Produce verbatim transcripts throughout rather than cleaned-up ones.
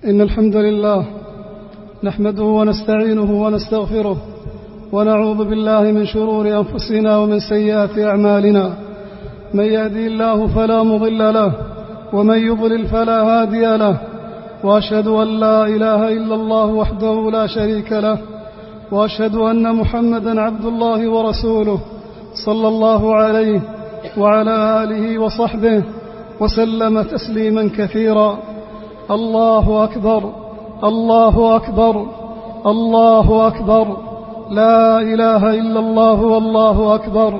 إن الحمد لله نحمده ونستعينه ونستغفره ونعوذ بالله من شرور أنفسنا ومن سيئات أعمالنا. من يهدي الله فلا مضل له ومن يضلل فلا هادي له، وأشهد أن لا إله إلا الله وحده لا شريك له، وأشهد أن محمدا عبد الله ورسوله صلى الله عليه وعلى آله وصحبه وسلم تسليما كثيرا. الله أكبر الله أكبر الله أكبر، لا إله إلا الله والله أكبر،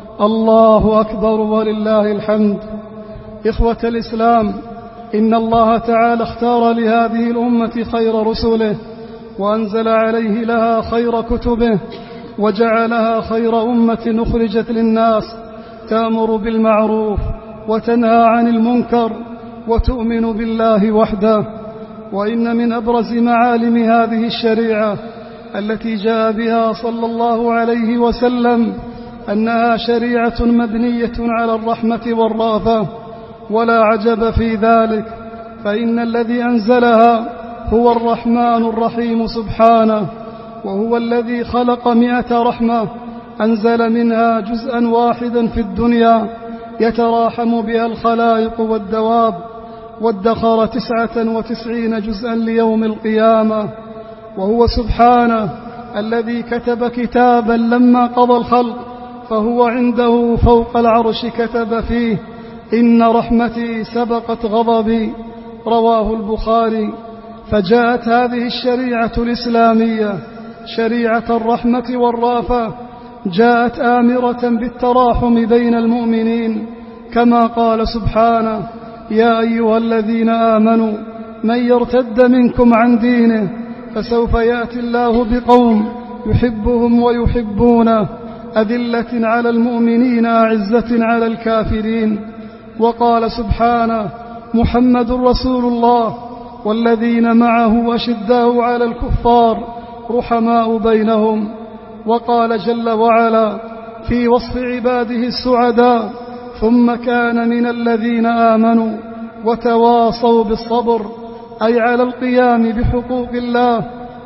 الله أكبر ولله الحمد. إخوة الإسلام، إن الله تعالى اختار لهذه الأمة خير رسله، وأنزل عليه لها خير كتبه، وجعلها خير أمة أخرجت للناس، تأمر بالمعروف وتنهى عن المنكر وتؤمن بالله وحده. وإن من أبرز معالم هذه الشريعة التي جاء بها صلى الله عليه وسلم أنها شريعة مبنية على الرحمة والرأفة، ولا عجب في ذلك، فإن الذي أنزلها هو الرحمن الرحيم سبحانه، وهو الذي خلق مئة رحمة أنزل منها جزءا واحدا في الدنيا يتراحم بها الخلائق والدواب، وادخر تسعة وتسعين جزءا ليوم القيامة. وهو سبحانه الذي كتب كتابا لما قضى الخلق فهو عنده فوق العرش كتب فيه: إن رحمتي سبقت غضبي، رواه البخاري. فجاءت هذه الشريعة الإسلامية شريعة الرحمة والرأفة، جاءت آمرة بالتراحم بين المؤمنين، كما قال سبحانه: يا أيها الذين آمنوا من يرتد منكم عن دينه فسوف يأتي الله بقوم يحبهم ويحبونه، أذلة على المؤمنين أعزة على الكافرين. وقال سبحانه: محمد رسول الله والذين معه أشداء على الكفار رحماء بينهم. وقال جل وعلا في وصف عباده السعداء: ثم كان من الذين آمنوا وتواصوا بالصبر، أي على القيام بحقوق الله،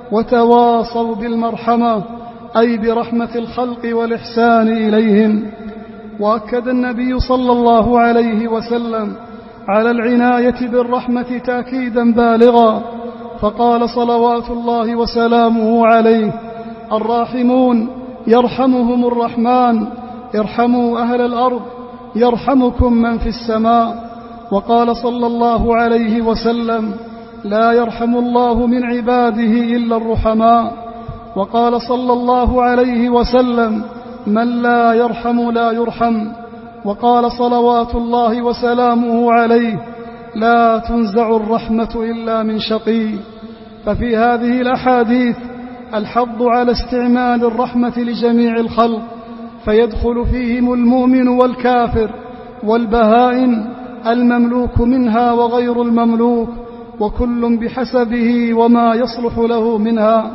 وتواصوا بالمرحمة، أي برحمة الخلق والإحسان إليهم. وأكد النبي صلى الله عليه وسلم على العناية بالرحمة تأكيدا بالغا، فقال صلوات الله وسلامه عليه: الراحمون يرحمهم الرحمن، ارحموا أهل الأرض يرحمكم من في السماء. وقال صلى الله عليه وسلم: لا يرحم الله من عباده إلا الرحماء. وقال صلى الله عليه وسلم: من لا يرحم لا يرحم. وقال صلوات الله وسلامه عليه: لا تنزع الرحمة إلا من شقي. ففي هذه الأحاديث الحض على استعمال الرحمة لجميع الخلق، فيدخل فيهم المؤمن والكافر والبهائم، المملوك منها وغير المملوك، وكل بحسبه وما يصلح له منها.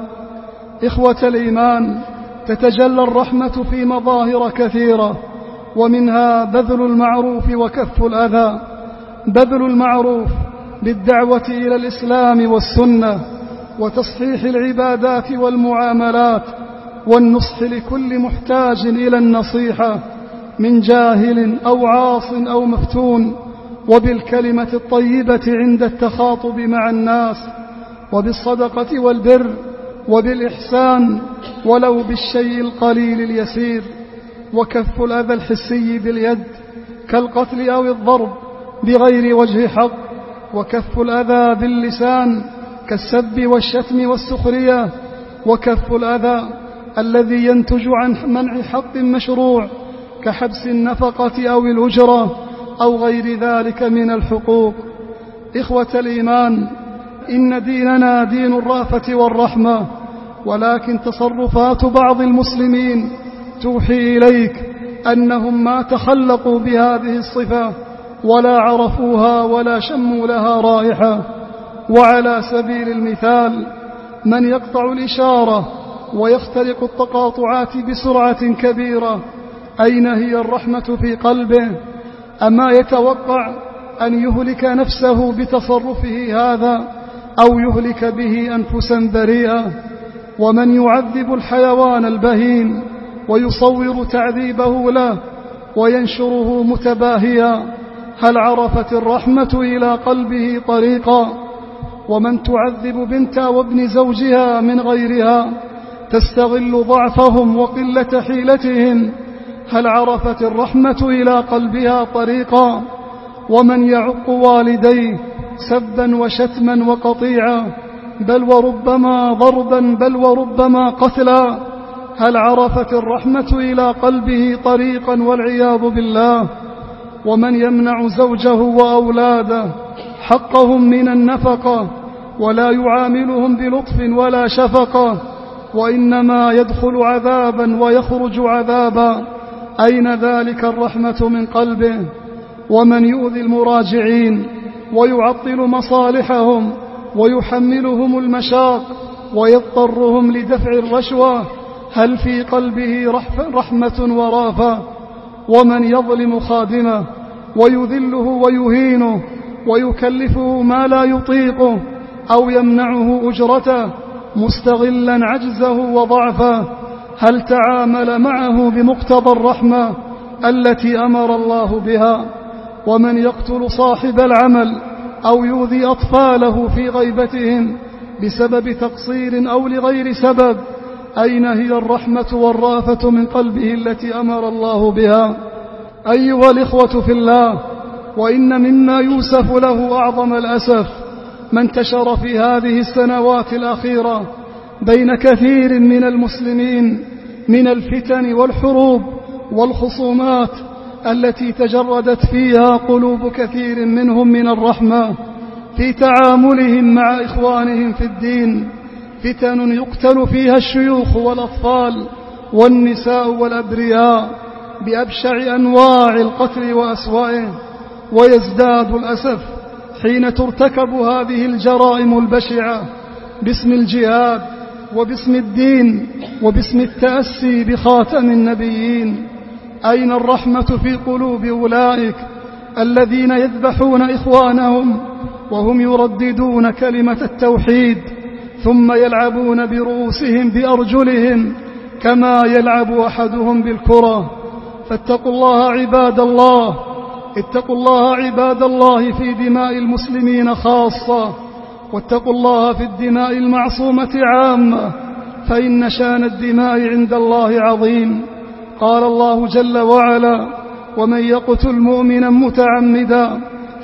إخوة الإيمان، تتجلى الرحمة في مظاهر كثيرة، ومنها بذل المعروف وكف الأذى. بذل المعروف بالدعوة إلى الإسلام والسنة، وتصحيح العبادات والمعاملات، والنصح لكل محتاج إلى النصيحة من جاهل أو عاص أو مفتون، وبالكلمة الطيبة عند التخاطب مع الناس، وبالصدقة والبر، وبالإحسان ولو بالشيء القليل اليسير، وكف الأذى الحسي باليد كالقتل أو الضرب بغير وجه حق، وكف الأذى باللسان كالسب والشتم والسخرية، وكف الأذى الذي ينتج عن منع حق مشروع كحبس النفقة أو الأجرة أو غير ذلك من الحقوق. إخوة الإيمان، إن ديننا دين الرأفة والرحمة، ولكن تصرفات بعض المسلمين توحي إليك أنهم ما تخلقوا بهذه الصفة ولا عرفوها ولا شموا لها رائحة. وعلى سبيل المثال، من يقطع الإشارة ويخترق التقاطعات بسرعة كبيرة، أين هي الرحمة في قلبه؟ أما يتوقع أن يهلك نفسه بتصرفه هذا، أو يهلك به أنفسا بريئة. ومن يعذب الحيوان البهيم ويصور تعذيبه له وينشره متباهيا، هل عرفت الرحمة إلى قلبه طريقا؟ ومن تعذب بنت وابن زوجها من غيرها تستغل ضعفهم وقلة حيلتهم، هل عرفت الرحمة إلى قلبها طريقا؟ ومن يعق والديه سبا وشتما وقطيعا، بل وربما ضربا، بل وربما قتلا، هل عرفت الرحمة إلى قلبه طريقا؟ والعياذ بالله. ومن يمنع زوجه وأولاده حقهم من النفقة ولا يعاملهم بلطف ولا شفقة، وإنما يدخل عذابا ويخرج عذابا، أين ذلك الرحمة من قلبه؟ ومن يؤذي المراجعين ويعطل مصالحهم ويحملهم المشاق ويضطرهم لدفع الرشوة، هل في قلبه رحمة ورافة؟ ومن يظلم خادمه ويذله ويهينه ويكلفه ما لا يطيقه أو يمنعه أجرته مستغلا عجزه وضعفه، هل تعامل معه بمقتضى الرحمة التي أمر الله بها؟ ومن يقتل صاحب العمل أو يؤذي أطفاله في غيبتهم بسبب تقصير أو لغير سبب، أين هي الرحمة والرافة من قلبه التي أمر الله بها؟ أيها الإخوة في الله، وإن مما يوسف له أعظم الأسف ما انتشر في هذه السنوات الأخيرة بين كثير من المسلمين من الفتن والحروب والخصومات التي تجردت فيها قلوب كثير منهم من الرحمة في تعاملهم مع إخوانهم في الدين، فتن يقتل فيها الشيوخ والأطفال والنساء والأبرياء بأبشع أنواع القتل وأسوأه، ويزداد الأسف حين ترتكب هذه الجرائم البشعة باسم الجهاد وباسم الدين وباسم التأسي بخاتم النبيين. أين الرحمة في قلوب أولئك الذين يذبحون إخوانهم وهم يرددون كلمة التوحيد ثم يلعبون برؤوسهم بأرجلهم كما يلعب أحدهم بالكرة؟ فاتقوا الله عباد الله، اتقوا الله عباد الله في دماء المسلمين خاصة، واتقوا الله في الدماء المعصومة عامة، فإن شان الدماء عند الله عظيم. قال الله جل وعلا: ومن يقتل مؤمنا متعمدا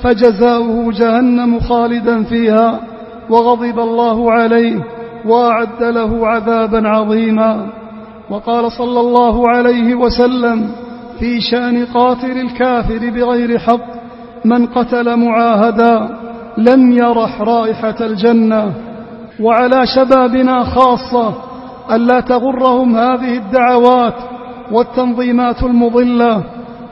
فجزاؤه جهنم خالدا فيها وغضب الله عليه وأعد له عذابا عظيما. وقال صلى الله عليه وسلم في شأن قاتل الكافر بغير حق: من قتل معاهدا لم يرح رائحة الجنة. وعلى شبابنا خاصة ألا تغرهم هذه الدعوات والتنظيمات المضلة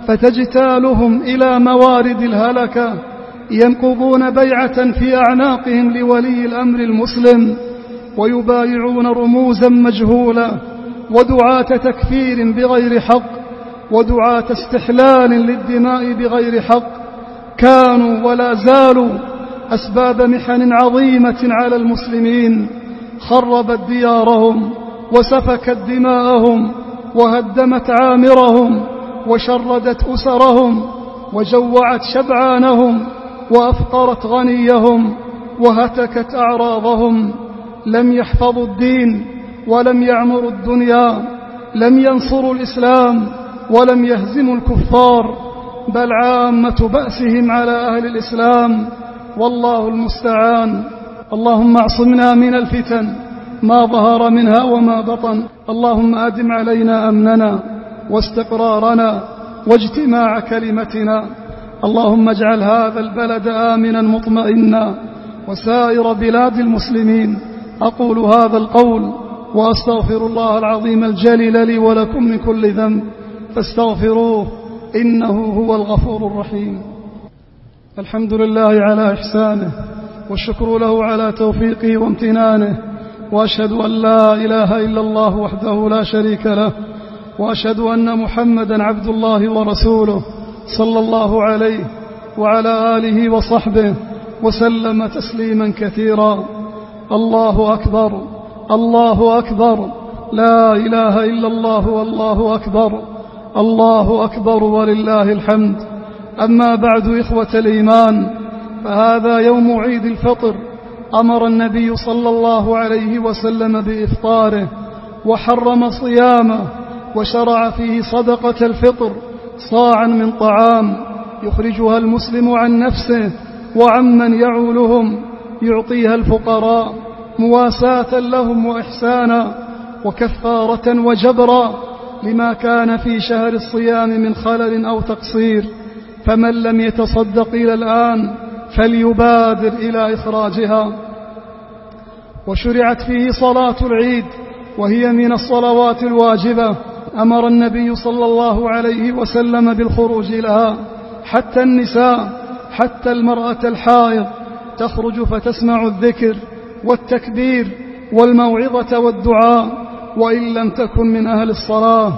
فتجتالهم إلى موارد الهلكة، ينقضون بيعة في أعناقهم لولي الأمر المسلم ويبايعون رموزا مجهولة ودعاة تكفير بغير حق ودعاة استحلال للدماء بغير حق، كانوا ولا زالوا أسباب محن عظيمة على المسلمين، خربت ديارهم وسفكت دماءهم وهدمت عامرهم وشردت أسرهم وجوعت شبعانهم وأفقرت غنيهم وهتكت أعراضهم. لم يحفظوا الدين ولم يعمروا الدنيا، لم ينصروا الإسلام ولم يهزموا الكفار، بل عامة بأسهم على أهل الإسلام، والله المستعان. اللهم اعصمنا من الفتن ما ظهر منها وما بطن، اللهم أدم علينا أمننا واستقرارنا واجتماع كلمتنا، اللهم اجعل هذا البلد آمنا مطمئنا وسائر بلاد المسلمين. أقول هذا القول وأستغفر الله العظيم الجليل لي ولكم من كل ذنب فاستغفروه إنه هو الغفور الرحيم. الحمد لله على إحسانه والشكر له على توفيقه وامتنانه، وأشهد أن لا إله إلا الله وحده لا شريك له، وأشهد أن محمدا عبد الله ورسوله صلى الله عليه وعلى آله وصحبه وسلم تسليما كثيرا. الله أكبر الله أكبر لا إله إلا الله والله أكبر الله أكبر ولله الحمد. أما بعد إخوة الإيمان، فهذا يوم عيد الفطر، أمر النبي صلى الله عليه وسلم بإفطاره وحرم صيامه، وشرع فيه صدقة الفطر صاعا من طعام يخرجها المسلم عن نفسه وعمن يعولهم، يعطيها الفقراء مواساة لهم وإحسانا وكفارة وجبرا لما كان في شهر الصيام من خلل أو تقصير. فمن لم يتصدق إلى الآن فليبادر إلى إخراجها. وشرعت فيه صلاة العيد، وهي من الصلوات الواجبة، أمر النبي صلى الله عليه وسلم بالخروج لها، حتى النساء، حتى المرأة الحائض تخرج فتسمع الذكر والتكبير والموعظة والدعاء، وإن لم تكن من أهل الصلاة.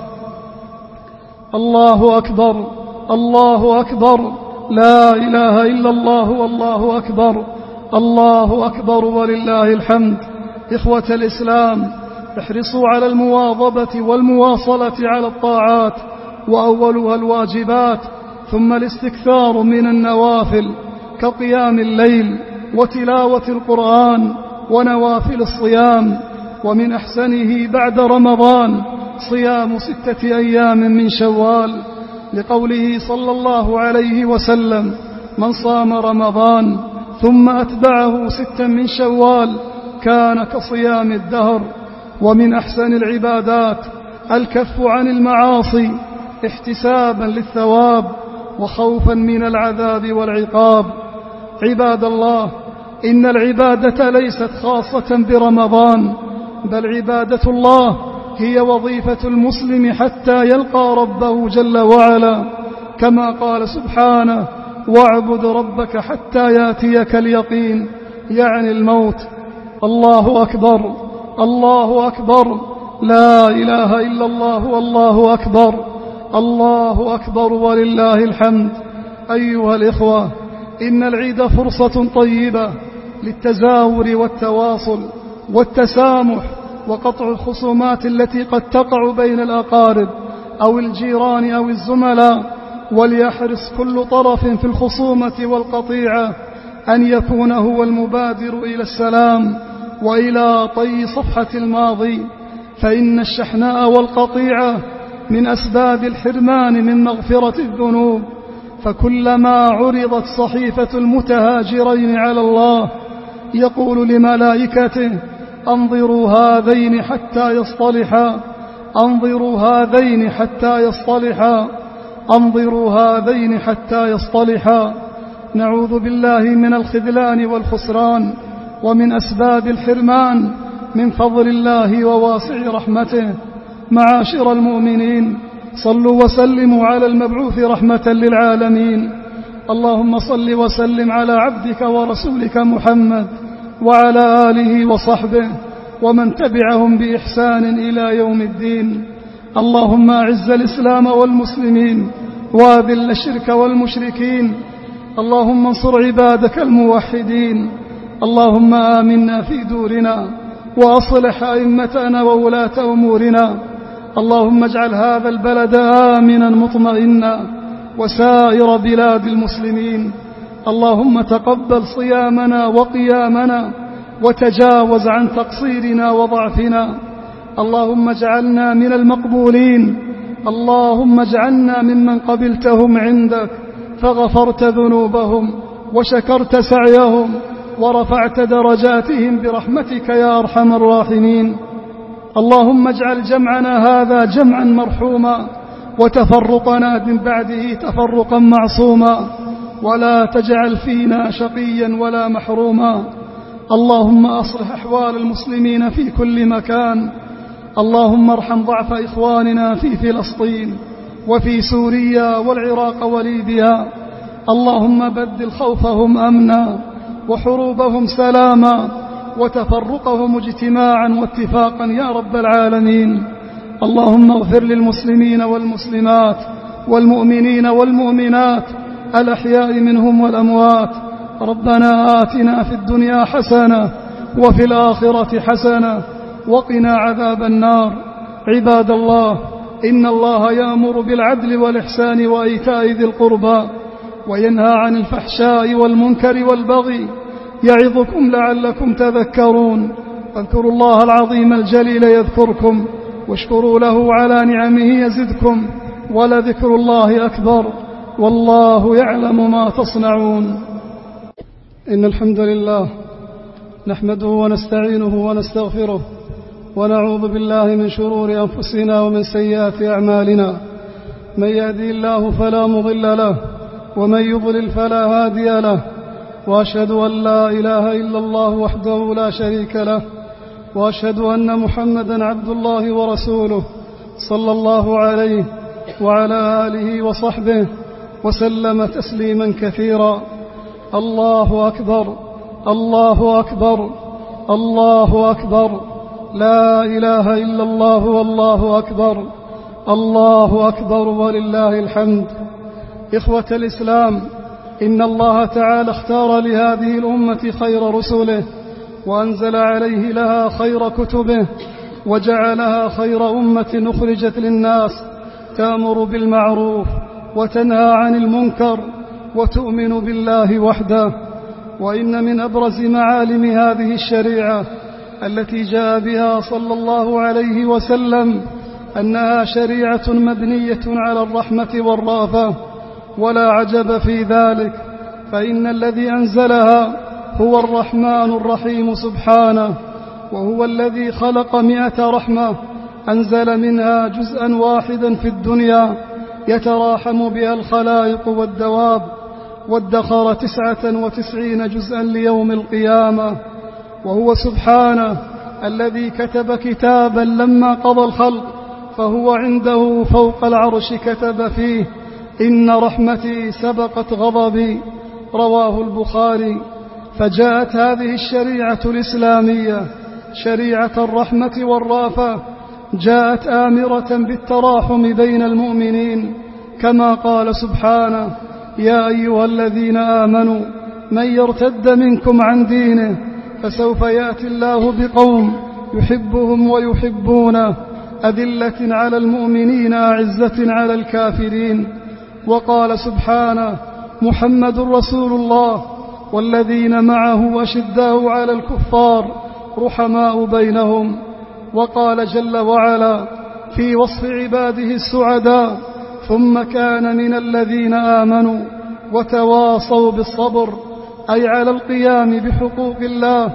الله أكبر الله أكبر لا إله إلا الله والله أكبر الله أكبر ولله الحمد. إخوة الإسلام، احرصوا على المواظبة والمواصلة على الطاعات، وأولها الواجبات، ثم الاستكثار من النوافل كقيام الليل وتلاوة القرآن ونوافل الصيام. ومن أحسنه بعد رمضان صيام ستة أيام من شوال، لقوله صلى الله عليه وسلم: من صام رمضان ثم أتبعه ستا من شوال كان كصيام الدهر. ومن أحسن العبادات الكف عن المعاصي احتسابا للثواب وخوفا من العذاب والعقاب. عباد الله، إن العبادة ليست خاصة برمضان، بل عبادة الله هي وظيفة المسلم حتى يلقى ربه جل وعلا، كما قال سبحانه: واعبد ربك حتى ياتيك اليقين، يعني الموت. الله أكبر الله أكبر لا إله إلا الله والله أكبر الله أكبر ولله الحمد. أيها الإخوة، إن العيد فرصة طيبة للتزاور والتواصل والتسامح وقطع الخصومات التي قد تقع بين الأقارب أو الجيران أو الزملاء. وليحرص كل طرف في الخصومة والقطيعة أن يكون هو المبادر إلى السلام وإلى طي صفحة الماضي، فإن الشحناء والقطيعة من أسباب الحرمان من مغفرة الذنوب. فكلما عرضت صحيفة المتهاجرين على الله يقول لملائكته: أنظروا هذين حتى يصطلحا أنظروا هذين حتى يصطلحا أنظروا هذين حتى يصطلحا. نعوذ بالله من الخذلان والخسران ومن أسباب الحرمان من فضل الله وواسع رحمته. معاشر المؤمنين، صلوا وسلموا على المبعوث رحمة للعالمين. اللهم صل وسلم على عبدك ورسولك محمد وعلى آله وصحبه ومن تبعهم بإحسان إلى يوم الدين. اللهم أعز الإسلام والمسلمين وأذل الشرك والمشركين. اللهم انصر عبادك الموحدين. اللهم آمنا في دورنا وأصلح أئمتنا وولاة أمورنا. اللهم اجعل هذا البلد آمنا مطمئنا وسائر بلاد المسلمين. اللهم تقبل صيامنا وقيامنا وتجاوز عن تقصيرنا وضعفنا. اللهم اجعلنا من المقبولين. اللهم اجعلنا ممن قبلتهم عندك فغفرت ذنوبهم وشكرت سعيهم ورفعت درجاتهم برحمتك يا أرحم الراحمين. اللهم اجعل جمعنا هذا جمعا مرحوما وتفرقنا من بعده تفرقا معصوما، ولا تجعل فينا شقيا ولا محروما. اللهم أصلح أحوال المسلمين في كل مكان. اللهم ارحم ضعف إخواننا في فلسطين وفي سوريا والعراق وليبيا. اللهم بدل خوفهم أمنا وحروبهم سلاما وتفرقهم اجتماعا واتفاقا يا رب العالمين. اللهم اغفر للمسلمين والمسلمات والمؤمنين والمؤمنات الأحياء منهم والأموات. ربنا آتنا في الدنيا حسنة وفي الآخرة حسنة وقنا عذاب النار. عباد الله، إن الله يأمر بالعدل والإحسان وإيتاء ذي القربى وينهى عن الفحشاء والمنكر والبغي، يعظكم لعلكم تذكرون. فاذكروا الله العظيم الجليل يذكركم، واشكروا له على نعمه يزدكم، ولذكر الله أكبر، والله يعلم ما تصنعون. إن الحمد لله نحمده ونستعينه ونستغفره، ونعوذ بالله من شرور أنفسنا ومن سيئات أعمالنا. من يهدي الله فلا مضل له، ومن يضلل فلا هادي له، وأشهد أن لا إله إلا الله وحده لا شريك له، وأشهد أن محمدا عبد الله ورسوله صلى الله عليه وعلى آله وصحبه وسلم تسليما كثيرا. الله أكبر، الله أكبر، الله أكبر، لا إله إلا الله والله أكبر، الله أكبر ولله الحمد. إخوة الإسلام، إن الله تعالى اختار لهذه الأمة خير رسله، وأنزل عليه لها خير كتبه، وجعلها خير أمة أخرجت للناس، تأمر بالمعروف وتنهى عن المنكر وتؤمن بالله وحده. وإن من أبرز معالم هذه الشريعة التي جاء بها صلى الله عليه وسلم أنها شريعة مبنية على الرحمة والرأفة، ولا عجب في ذلك، فإن الذي أنزلها هو الرحمن الرحيم سبحانه، وهو الذي خلق مئة رحمة، أنزل منها جزءا واحدا في الدنيا يتراحم بها الخلائق والدواب، وادخر تسعة وتسعين جزءا ليوم القيامة. وهو سبحانه الذي كتب كتابا لما قضى الخلق فهو عنده فوق العرش كتب فيه: إن رحمتي سبقت غضبي، رواه البخاري. فجاءت هذه الشريعة الإسلامية شريعة الرحمة والرأفة، جاءت آمرة بالتراحم بين المؤمنين، كما قال سبحانه: يا أيها الذين آمنوا من يرتد منكم عن دينه فسوف يأتي الله بقوم يحبهم ويحبونه، أذلة على المؤمنين أعزة على الكافرين. وقال سبحانه: محمد رسول الله والذين معه أشداء على الكفار رحماء بينهم. وقال جل وعلا في وصف عباده السعداء: ثم كان من الذين آمنوا وتواصوا بالصبر، أي على القيام بحقوق الله،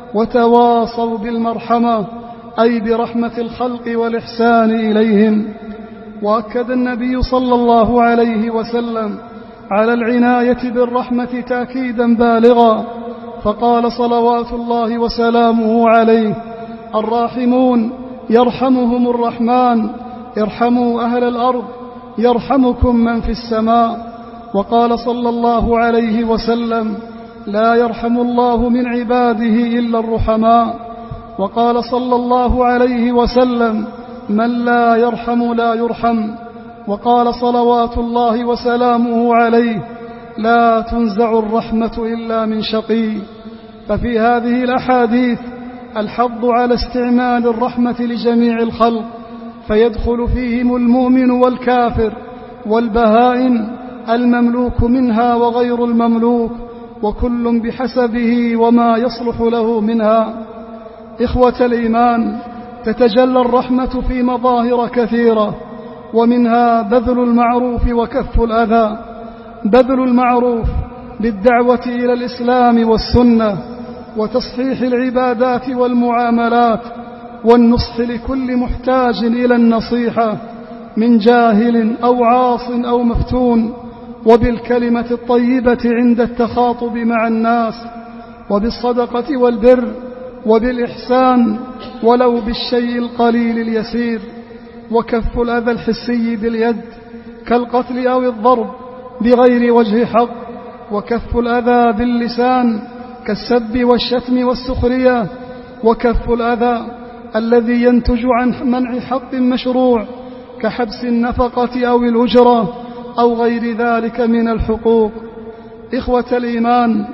وتواصوا بالمرحمة، أي برحمة الخلق والإحسان إليهم. وأكد النبي صلى الله عليه وسلم على العناية بالرحمة تأكيدا بالغا، فقال صلوات الله وسلامه عليه: الراحمون يرحمهم الرحمن، ارحموا أهل الأرض يرحمكم من في السماء. وقال صلى الله عليه وسلم: لا يرحم الله من عباده إلا الرحماء. وقال صلى الله عليه وسلم: من لا يرحم لا يرحم. وقال صلوات الله وسلامه عليه: لا تنزع الرحمة إلا من شقي. ففي هذه الأحاديث الحض على استعمال الرحمة لجميع الخلق، فيدخل فيهم المؤمن والكافر والبهائم، المملوك منها وغير المملوك، وكل بحسبه وما يصلح له منها. إخوة الإيمان، تتجلى الرحمة في مظاهر كثيرة، ومنها بذل المعروف وكف الأذى. بذل المعروف بالدعوة إلى الإسلام والسنة، وتصحيح العبادات والمعاملات، والنصح لكل محتاج إلى النصيحة من جاهل أو عاص أو مفتون، وبالكلمة الطيبة عند التخاطب مع الناس، وبالصدقة والبر، وبالإحسان ولو بالشيء القليل اليسير. وكف الأذى الحسي باليد كالقتل أو الضرب بغير وجه حق، وكف الأذى باللسان كالسب والشتم والسخرية، وكف الأذى الذي ينتج عن منع حق مشروع كحبس النفقة أو الأجرة أو غير ذلك من الحقوق. إخوة الإيمان،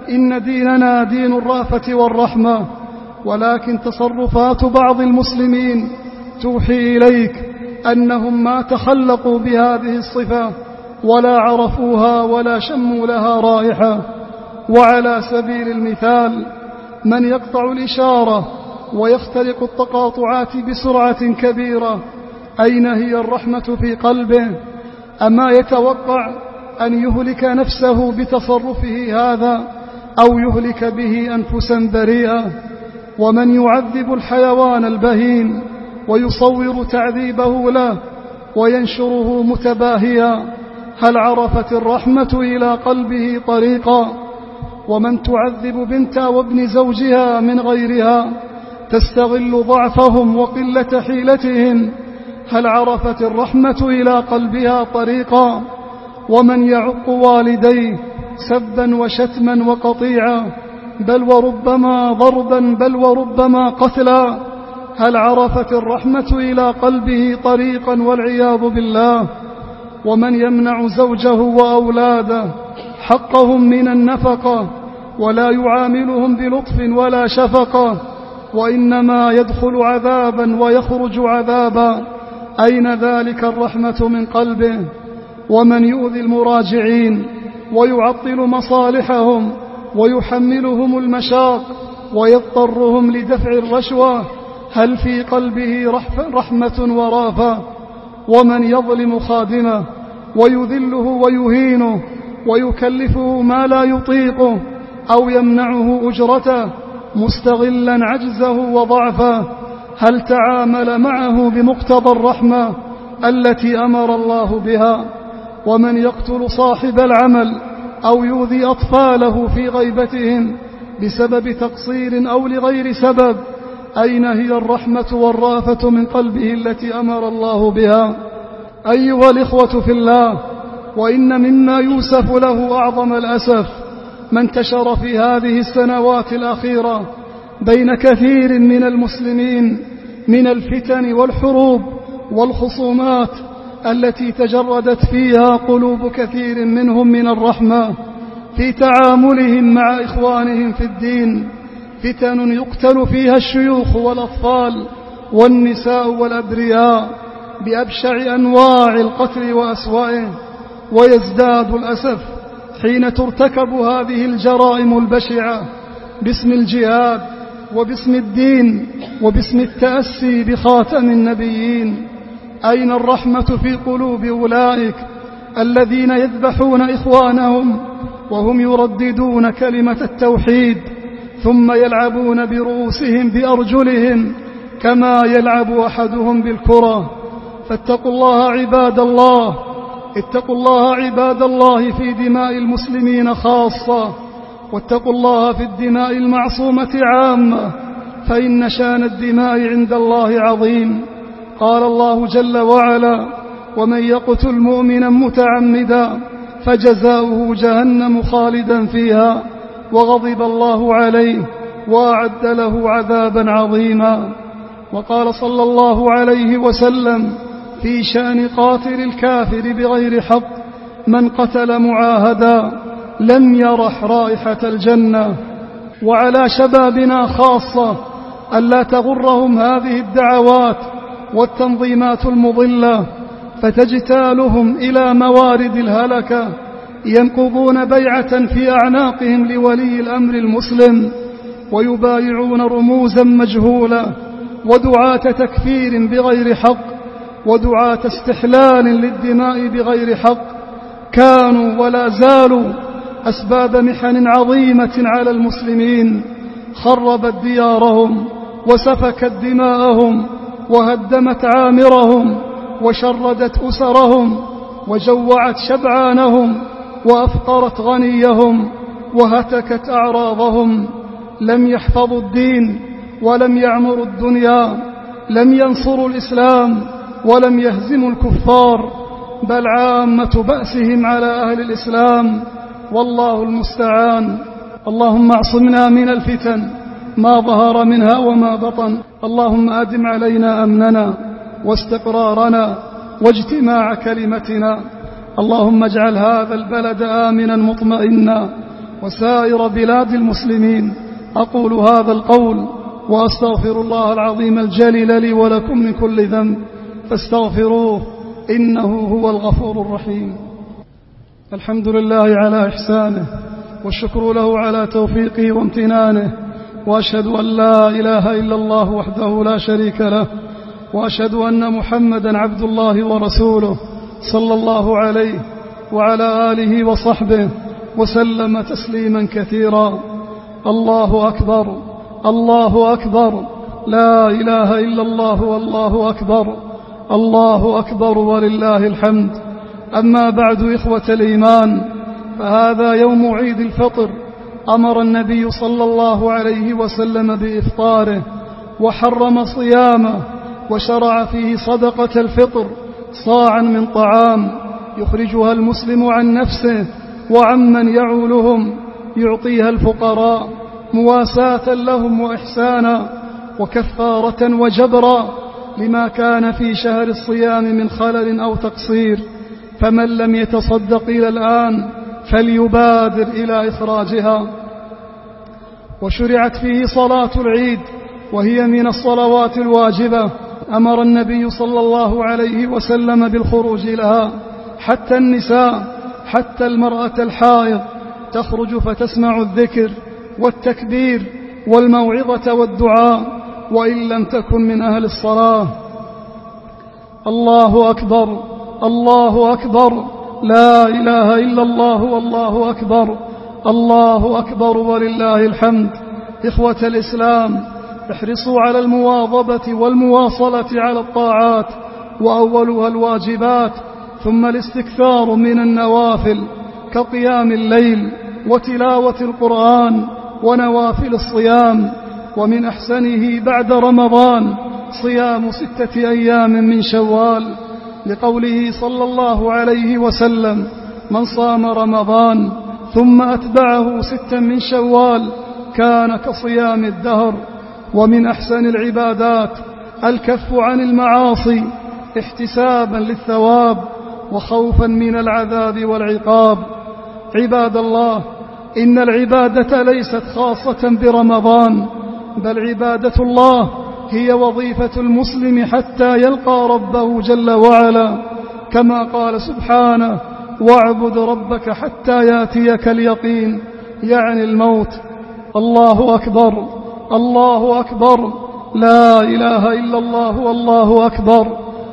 إن ديننا دين الرأفة والرحمة، ولكن تصرفات بعض المسلمين توحي إليك أنهم ما تخلقوا بهذه الصفة ولا عرفوها ولا شموا لها رائحة. وعلى سبيل المثال، من يقطع الإشارة ويخترق التقاطعات بسرعة كبيرة، أين هي الرحمة في قلبه؟ أما يتوقع أن يهلك نفسه بتصرفه هذا أو يهلك به أنفسا بريئة؟ ومن يعذب الحيوان البهيم ويصور تعذيبه له وينشره متباهيا، هل عرفت الرحمة إلى قلبه طريقا؟ ومن تعذب بنت وابن زوجها من غيرها تستغل ضعفهم وقلة حيلتهم، هل عرفت الرحمة إلى قلبها طريقا؟ ومن يعق والديه سبا وشتما وقطيعا، بل وربما ضربا، بل وربما قتلا، هل عرفت الرحمة إلى قلبه طريقا؟ والعياذ بالله. ومن يمنع زوجه وأولاده حقهم من النفقة ولا يعاملهم بلطف ولا شفقة، وإنما يدخل عذابا ويخرج عذابا، أين ذلك الرحمة من قلبه؟ ومن يؤذي المراجعين ويعطل مصالحهم ويحملهم المشاق ويضطرهم لدفع الرشوة، هل في قلبه رحمة ورافة؟ ومن يظلم خادمه ويذله ويهينه ويكلفه ما لا يطيقه أو يمنعه أجرته مستغلا عجزه وضعفه، هل تعامل معه بمقتضى الرحمة التي أمر الله بها؟ ومن يقتل صاحب العمل أو يؤذي أطفاله في غيبتهم بسبب تقصير أو لغير سبب، أين هي الرحمة والرافة من قلبه التي أمر الله بها؟ أيها الإخوة في الله، وإن مما يوسف له أعظم الأسف ما انتشر في هذه السنوات الأخيرة بين كثير من المسلمين من الفتن والحروب والخصومات التي تجردت فيها قلوب كثير منهم من الرحمة في تعاملهم مع إخوانهم في الدين، فتن يقتل فيها الشيوخ والأطفال والنساء والأبرياء بأبشع أنواع القتل وأسوأه، ويزداد الأسف حين ترتكب هذه الجرائم البشعة باسم الجهاد وباسم الدين وباسم التأسي بخاتم النبيين. أين الرحمة في قلوب أولئك الذين يذبحون إخوانهم وهم يرددون كلمة التوحيد ثم يلعبون برؤوسهم بأرجلهم كما يلعب أحدهم بالكرة؟ فاتقوا الله عباد الله، اتقوا الله عباد الله في دماء المسلمين خاصة، واتقوا الله في الدماء المعصومة عامة، فإن شان الدماء عند الله عظيم. قال الله جل وعلا: ومن يقتل مؤمنا متعمدا فجزاؤه جهنم خالدا فيها وغضب الله عليه وأعد له عذابا عظيما. وقال صلى الله عليه وسلم في شأن قاتل الكافر بغير حق: من قتل معاهدا لم يرح رائحة الجنة. وعلى شبابنا خاصة ألا تغرهم هذه الدعوات والتنظيمات المضلة فتجتالهم إلى موارد الهلكة، ينقضون بيعة في أعناقهم لولي الأمر المسلم ويبايعون رموزا مجهولة ودعاة تكفير بغير حق ودعاة استحلال للدماء بغير حق، كانوا ولا زالوا أسباب محن عظيمة على المسلمين، خربت ديارهم وسفكت دماءهم وهدمت عامرهم وشردت أسرهم وجوعت شبعانهم وأفقرت غنيهم وهتكت أعراضهم. لم يحفظوا الدين ولم يعمروا الدنيا، لم ينصروا الإسلام ولم يهزموا الكفار، بل عامة بأسهم على أهل الإسلام، والله المستعان. اللهم اعصمنا من الفتن ما ظهر منها وما بطن، اللهم أدم علينا أمننا واستقرارنا واجتماع كلمتنا، اللهم اجعل هذا البلد آمنا مطمئنا، وسائر بلاد المسلمين. أقول هذا القول وأستغفر الله العظيم الجليل لي ولكم من كل ذنب فاستغفروه إنه هو الغفور الرحيم. الحمد لله على إحسانه والشكر له على توفيقه وامتنانه، وأشهد أن لا إله إلا الله وحده لا شريك له، وأشهد أن محمدا عبد الله ورسوله صلى الله عليه وعلى آله وصحبه وسلم تسليما كثيرا. الله أكبر الله أكبر، لا إله إلا الله والله أكبر، الله أكبر ولله الحمد. أما بعد إخوة الإيمان، فهذا يوم عيد الفطر، أمر النبي صلى الله عليه وسلم بإفطاره وحرم صيامه، وشرع فيه صدقة الفطر صاعا من طعام يخرجها المسلم عن نفسه وعمن يعولهم، يعطيها الفقراء مواساة لهم وإحسانا وكفارة وجبرا لما كان في شهر الصيام من خلل أو تقصير. فمن لم يتصدق إلى الآن فليبادر إلى إخراجها. وشرعت فيه صلاة العيد، وهي من الصلوات الواجبة، أمر النبي صلى الله عليه وسلم بالخروج لها، حتى النساء، حتى المرأة الحائض تخرج فتسمع الذكر والتكبير والموعظة والدعاء، وإن لم تكن من أهل الصلاة. الله أكبر الله أكبر، لا إله إلا الله والله أكبر، الله أكبر ولله الحمد. إخوة الإسلام، احرصوا على المواظبة والمواصلة على الطاعات، وأولها الواجبات، ثم الاستكثار من النوافل كقيام الليل وتلاوة القرآن ونوافل الصيام. ومن أحسنه بعد رمضان صيام ستة أيام من شوال، لقوله صلى الله عليه وسلم: من صام رمضان ثم أتبعه ستا من شوال كان كصيام الدهر. ومن أحسن العبادات الكف عن المعاصي احتسابا للثواب وخوفا من العذاب والعقاب. عباد الله، إن العبادة ليست خاصة برمضان، بل عبادة الله هي وظيفة المسلم حتى يلقى ربه جل وعلا، كما قال سبحانه: واعبد ربك حتى ياتيك اليقين، يعني الموت. الله أكبر الله أكبر، لا إله إلا الله والله أكبر،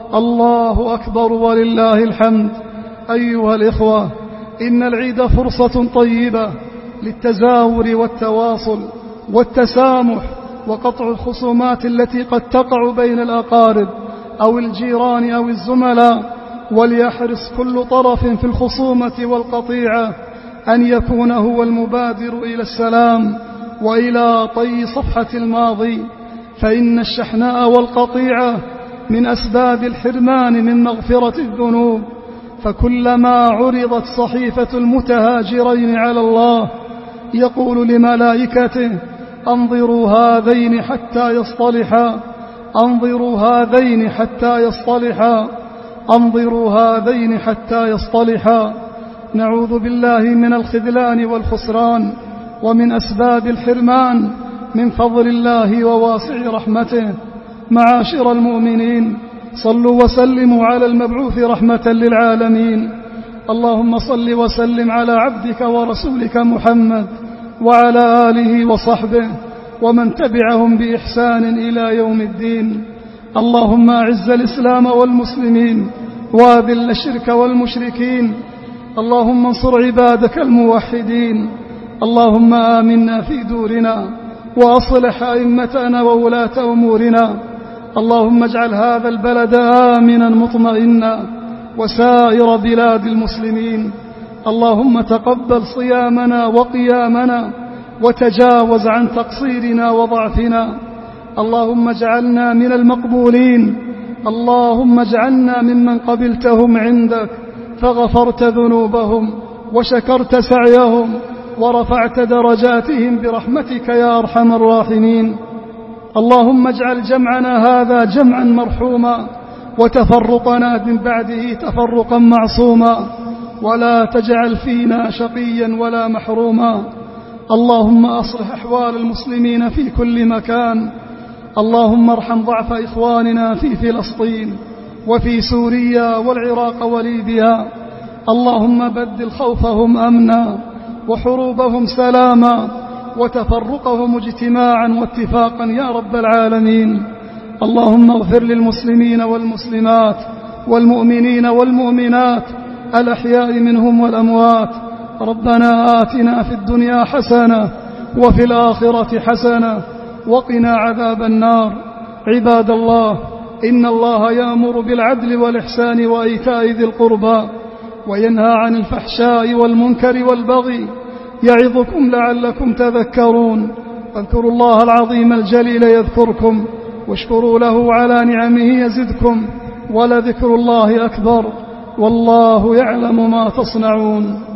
الله أكبر ولله الحمد. أيها الإخوة، إن العيد فرصة طيبة للتزاور والتواصل والتسامح وقطع الخصومات التي قد تقع بين الأقارب أو الجيران أو الزملاء. وليحرص كل طرف في الخصومة والقطيعة أن يكون هو المبادر إلى السلام وإلى طي صفحة الماضي، فإن الشحناء والقطيعة من أسباب الحرمان من مغفرة الذنوب. فكلما عرضت صحيفة المتهاجرين على الله يقول لملائكته: أنظروا هذين حتى يصطلحا، أنظروا هذين حتى يصطلحا، أنظروا هذين حتى يصطلحا. نعوذ بالله من الخذلان والخسران ومن أسباب الحرمان من فضل الله وواسع رحمته. معاشر المؤمنين، صلوا وسلموا على المبعوث رحمة للعالمين. اللهم صل وسلم على عبدك ورسولك محمد وعلى آله وصحبه ومن تبعهم بإحسان إلى يوم الدين. اللهم أعز الإسلام والمسلمين وأذل الشرك والمشركين. اللهم انصر عبادك الموحدين. اللهم آمنا في دورنا وأصلح أئمتنا وولاة أمورنا. اللهم اجعل هذا البلد آمنا مطمئنا وسائر بلاد المسلمين. اللهم تقبل صيامنا وقيامنا وتجاوز عن تقصيرنا وضعفنا. اللهم اجعلنا من المقبولين. اللهم اجعلنا ممن قبلتهم عندك فغفرت ذنوبهم وشكرت سعيهم ورفعت درجاتهم برحمتك يا أرحم الراحمين. اللهم اجعل جمعنا هذا جمعا مرحوما وتفرقنا من بعده تفرقا معصوما، ولا تجعل فينا شقيا ولا محروما. اللهم أصلح أحوال المسلمين في كل مكان. اللهم ارحم ضعف إخواننا في فلسطين وفي سوريا والعراق وليبيا. اللهم بدل خوفهم أمنا وحروبهم سلاما وتفرقهم اجتماعا واتفاقا يا رب العالمين. اللهم اغفر للمسلمين والمسلمات والمؤمنين والمؤمنات الأحياء منهم والأموات. ربنا آتنا في الدنيا حسنة وفي الآخرة حسنة وقنا عذاب النار. عباد الله، إن الله يأمر بالعدل والإحسان وإيتاء ذي القربى وينهى عن الفحشاء والمنكر والبغي يعظكم لعلكم تذكرون. فاذكروا الله العظيم الجليل يذكركم واشكروا له على نعمه يزدكم ولذكر الله أكبر والله يعلم ما تصنعون.